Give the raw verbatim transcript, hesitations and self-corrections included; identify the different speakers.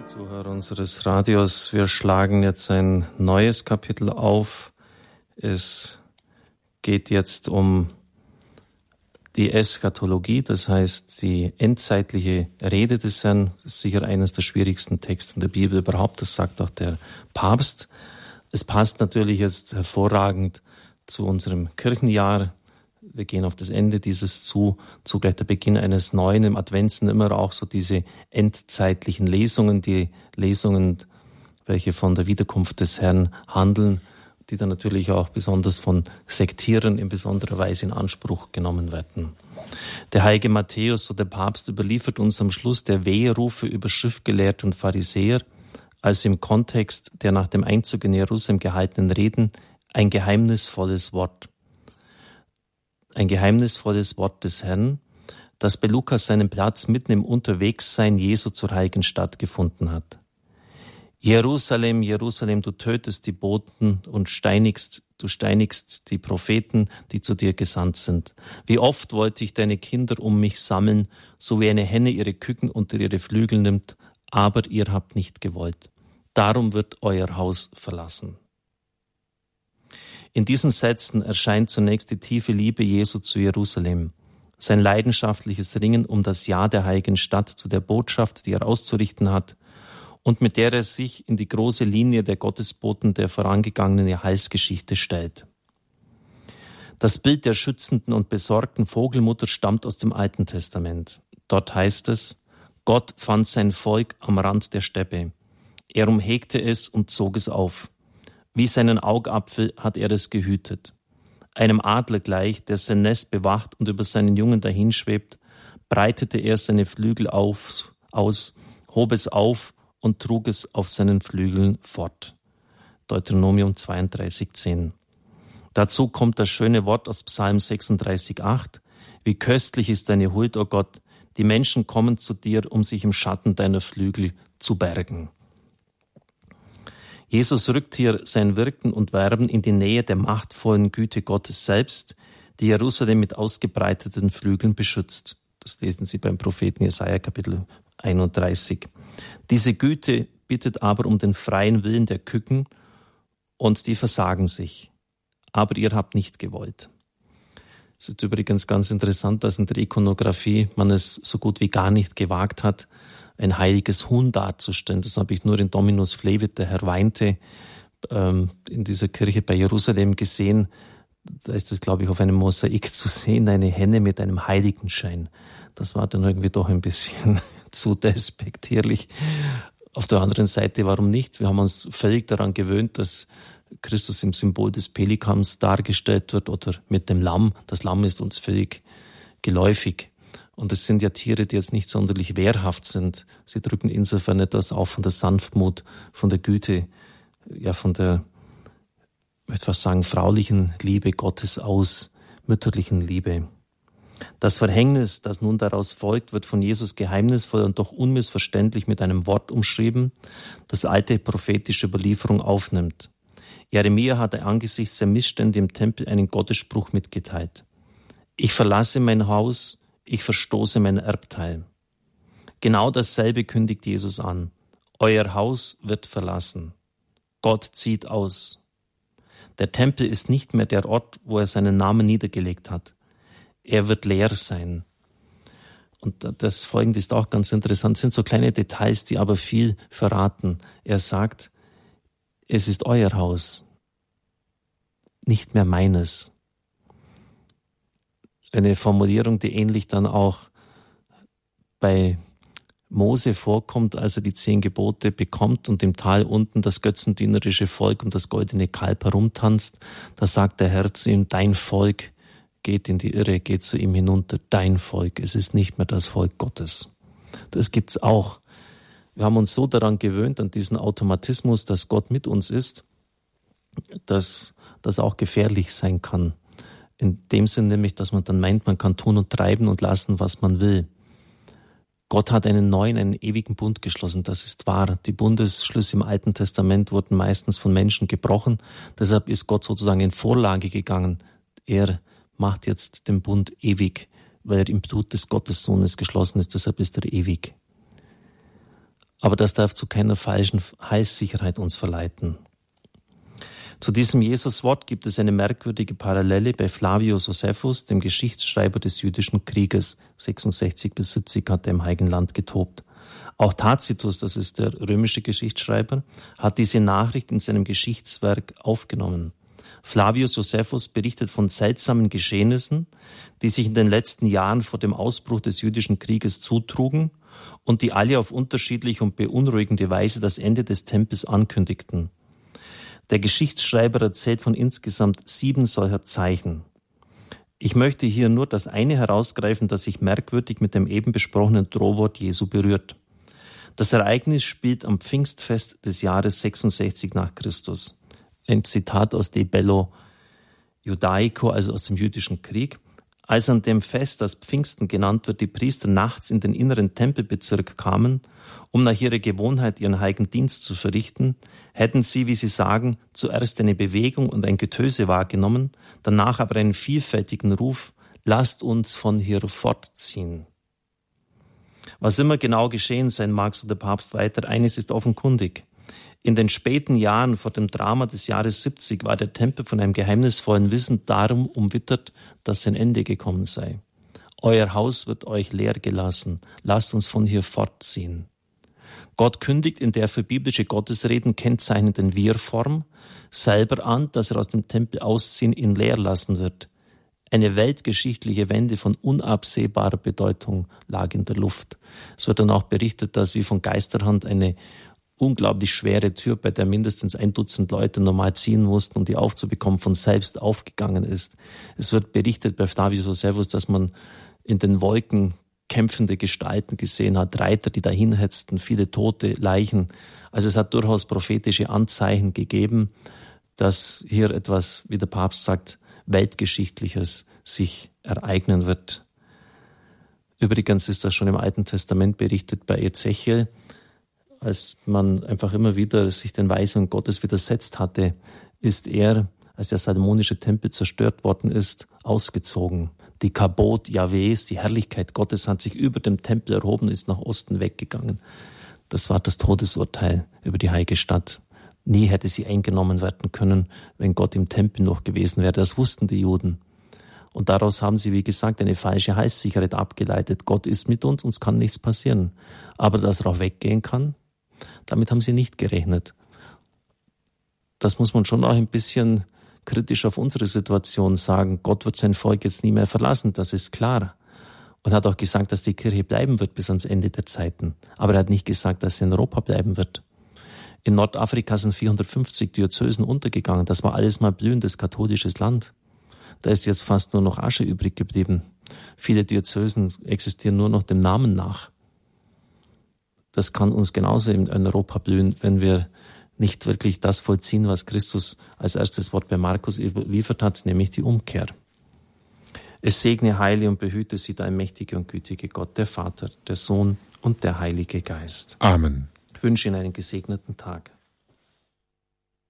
Speaker 1: Liebe Zuhörer unseres Radios, wir schlagen jetzt ein neues Kapitel auf. Es geht jetzt um die Eschatologie, das heißt die endzeitliche Rede des Herrn. Das ist sicher eines der schwierigsten Texte in der Bibel überhaupt, das sagt auch der Papst. Es passt natürlich jetzt hervorragend zu unserem Kirchenjahr. Wir gehen auf das Ende dieses zu, zugleich der Beginn eines neuen. Im Advent sind immer auch so diese endzeitlichen Lesungen, die Lesungen, welche von der Wiederkunft des Herrn handeln, die dann natürlich auch besonders von Sektierern in besonderer Weise in Anspruch genommen werden. Der heilige Matthäus, so der Papst, überliefert uns am Schluss der Weherufe über Schriftgelehrte und Pharisäer, also im Kontext der nach dem Einzug in Jerusalem gehaltenen Reden ein geheimnisvolles Wort. Ein geheimnisvolles Wort des Herrn, das bei Lukas seinen Platz mitten im Unterwegssein Jesu zur heiligen Stadt gefunden hat. Jerusalem, Jerusalem, du tötest die Boten und steinigst, du steinigst die Propheten, die zu dir gesandt sind. Wie oft wollte ich deine Kinder um mich sammeln, so wie eine Henne ihre Küken unter ihre Flügel nimmt, aber ihr habt nicht gewollt. Darum wird euer Haus verlassen. In diesen Sätzen erscheint zunächst die tiefe Liebe Jesu zu Jerusalem, sein leidenschaftliches Ringen um das Ja der heiligen Stadt zu der Botschaft, die er auszurichten hat und mit der er sich in die große Linie der Gottesboten der vorangegangenen Heilsgeschichte stellt. Das Bild der schützenden und besorgten Vogelmutter stammt aus dem Alten Testament. Dort heißt es, Gott fand sein Volk am Rand der Steppe. Er umhegte es und zog es auf. Wie seinen Augapfel hat er es gehütet. Einem Adler gleich, der sein Nest bewacht und über seinen Jungen dahinschwebt, breitete er seine Flügel auf, aus, hob es auf und trug es auf seinen Flügeln fort. Deuteronomium zweiunddreißig, zehn. Dazu kommt das schöne Wort aus Psalm sechsunddreißig, acht. Wie köstlich ist deine Huld, o Gott, die Menschen kommen zu dir, um sich im Schatten deiner Flügel zu bergen. Jesus rückt hier sein Wirken und Werben in die Nähe der machtvollen Güte Gottes selbst, die Jerusalem mit ausgebreiteten Flügeln beschützt. Das lesen Sie beim Propheten Jesaja, Kapitel einunddreißig. Diese Güte bittet aber um den freien Willen der Küken und die versagen sich. Aber ihr habt nicht gewollt. Es ist übrigens ganz interessant, dass in der Ikonographie man es so gut wie gar nicht gewagt hat, ein heiliges Huhn darzustellen. Das habe ich nur in Dominus Flevit, der Herr weinte, ähm, in dieser Kirche bei Jerusalem gesehen. Da ist es, glaube ich, auf einem Mosaik zu sehen, eine Henne mit einem Heiligenschein. Das war dann irgendwie doch ein bisschen zu despektierlich. Auf der anderen Seite, warum nicht? Wir haben uns völlig daran gewöhnt, dass Christus im Symbol des Pelikans dargestellt wird oder mit dem Lamm. Das Lamm ist uns völlig geläufig. Und es sind ja Tiere, die jetzt nicht sonderlich wehrhaft sind. Sie drücken insofern etwas auf von der Sanftmut, von der Güte, ja von der, ich möchte fast sagen, fraulichen Liebe Gottes aus, mütterlichen Liebe. Das Verhängnis, das nun daraus folgt, wird von Jesus geheimnisvoll und doch unmissverständlich mit einem Wort umschrieben, das alte prophetische Überlieferung aufnimmt. Jeremia hatte angesichts der Missstände im Tempel einen Gottesspruch mitgeteilt. Ich verlasse mein Haus, ich verstoße mein Erbteil. Genau dasselbe kündigt Jesus an. Euer Haus wird verlassen. Gott zieht aus. Der Tempel ist nicht mehr der Ort, wo er seinen Namen niedergelegt hat. Er wird leer sein. Und das Folgende ist auch ganz interessant. Das sind so kleine Details, die aber viel verraten. Er sagt, es ist euer Haus, nicht mehr meines. Eine Formulierung, die ähnlich dann auch bei Mose vorkommt, als er die zehn Gebote bekommt und im Tal unten das götzendienerische Volk um das goldene Kalb herumtanzt. Da sagt der Herr zu ihm, dein Volk geht in die Irre, geht zu ihm hinunter, dein Volk, es ist nicht mehr das Volk Gottes. Das gibt's auch. Wir haben uns so daran gewöhnt, an diesen Automatismus, dass Gott mit uns ist, dass das auch gefährlich sein kann. In dem Sinn nämlich, dass man dann meint, man kann tun und treiben und lassen, was man will. Gott hat einen neuen, einen ewigen Bund geschlossen, das ist wahr. Die Bundesschlüsse im Alten Testament wurden meistens von Menschen gebrochen. Deshalb ist Gott sozusagen in Vorlage gegangen. Er macht jetzt den Bund ewig, weil er im Blut des Gottessohnes geschlossen ist. Deshalb ist er ewig. Aber das darf zu keiner falschen Heilssicherheit uns verleiten. Zu diesem Jesuswort gibt es eine merkwürdige Parallele bei Flavius Josephus, dem Geschichtsschreiber des jüdischen Krieges. sechsundsechzig bis siebzig hat er im Heiligen Land getobt. Auch Tacitus, das ist der römische Geschichtsschreiber, hat diese Nachricht in seinem Geschichtswerk aufgenommen. Flavius Josephus berichtet von seltsamen Geschehnissen, die sich in den letzten Jahren vor dem Ausbruch des jüdischen Krieges zutrugen und die alle auf unterschiedliche und beunruhigende Weise das Ende des Tempels ankündigten. Der Geschichtsschreiber erzählt von insgesamt sieben solcher Zeichen. Ich möchte hier nur das eine herausgreifen, das sich merkwürdig mit dem eben besprochenen Drohwort Jesu berührt. Das Ereignis spielt am Pfingstfest des Jahres sechsundsechzig nach Christus. Ein Zitat aus De Bello Judaico, also aus dem jüdischen Krieg. Als an dem Fest, das Pfingsten genannt wird, die Priester nachts in den inneren Tempelbezirk kamen, um nach ihrer Gewohnheit ihren heiligen Dienst zu verrichten, hätten sie, wie sie sagen, zuerst eine Bewegung und ein Getöse wahrgenommen, danach aber einen vielfältigen Ruf: Lasst uns von hier fortziehen. Was immer genau geschehen sein mag, so der Papst weiter, eines ist offenkundig. In den späten Jahren vor dem Drama des Jahres siebzig war der Tempel von einem geheimnisvollen Wissen darum umwittert, dass sein Ende gekommen sei. Euer Haus wird euch leer gelassen, lasst uns von hier fortziehen. Gott kündigt in der für biblische Gottesreden kennzeichnenden Wir-Form selber an, dass er aus dem Tempel ausziehen ihn leer lassen wird. Eine weltgeschichtliche Wende von unabsehbarer Bedeutung lag in der Luft. Es wird dann auch berichtet, dass wie von Geisterhand eine unglaublich schwere Tür, bei der mindestens ein Dutzend Leute normal ziehen mussten, um die aufzubekommen, von selbst aufgegangen ist. Es wird berichtet bei Flavius Josephus, dass man in den Wolken kämpfende Gestalten gesehen hat, Reiter, die dahinhetzten, viele tote Leichen. Also es hat durchaus prophetische Anzeichen gegeben, dass hier etwas, wie der Papst sagt, Weltgeschichtliches sich ereignen wird. Übrigens ist das schon im Alten Testament berichtet bei Ezechiel, als man einfach immer wieder sich den Weisungen Gottes widersetzt hatte, ist er, als der salomonische Tempel zerstört worden ist, ausgezogen. Die Kabot Jahwes, die Herrlichkeit Gottes, hat sich über dem Tempel erhoben und ist nach Osten weggegangen. Das war das Todesurteil über die heilige Stadt. Nie hätte sie eingenommen werden können, wenn Gott im Tempel noch gewesen wäre. Das wussten die Juden. Und daraus haben sie, wie gesagt, eine falsche Heilssicherheit abgeleitet. Gott ist mit uns, uns kann nichts passieren. Aber dass er auch weggehen kann, damit haben sie nicht gerechnet. Das muss man schon auch ein bisschen kritisch auf unsere Situation sagen. Gott wird sein Volk jetzt nie mehr verlassen, das ist klar. Und hat auch gesagt, dass die Kirche bleiben wird bis ans Ende der Zeiten. Aber er hat nicht gesagt, dass sie in Europa bleiben wird. In Nordafrika sind vierhundertfünfzig Diözesen untergegangen. Das war alles mal blühendes katholisches Land. Da ist jetzt fast nur noch Asche übrig geblieben. Viele Diözesen existieren nur noch dem Namen nach. Das kann uns genauso in Europa blühen, wenn wir nicht wirklich das vollziehen, was Christus als erstes Wort bei Markus überliefert hat, nämlich die Umkehr. Es segne, heile und behüte sie, der allmächtige und gütige Gott, der Vater, der Sohn und der Heilige Geist.
Speaker 2: Amen.
Speaker 1: Ich wünsche Ihnen einen gesegneten Tag.